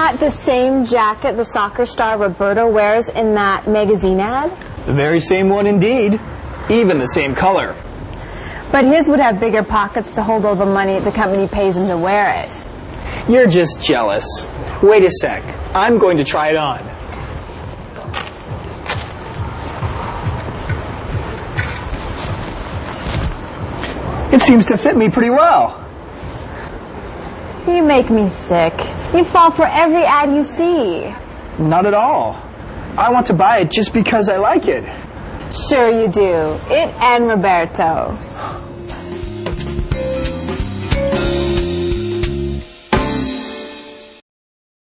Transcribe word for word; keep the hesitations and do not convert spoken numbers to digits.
that the same jacket the soccer star Roberto wears in that magazine ad? The very same one indeed. Even the same color. But his would have bigger pockets to hold all the money the company pays him to wear it. You're just jealous. Wait a sec. I'm going to try it on. It seems to fit me pretty well. You make me sick. You fall for every ad you see. Not at all. I want to buy it just because I like it. Sure you do. It and Roberto.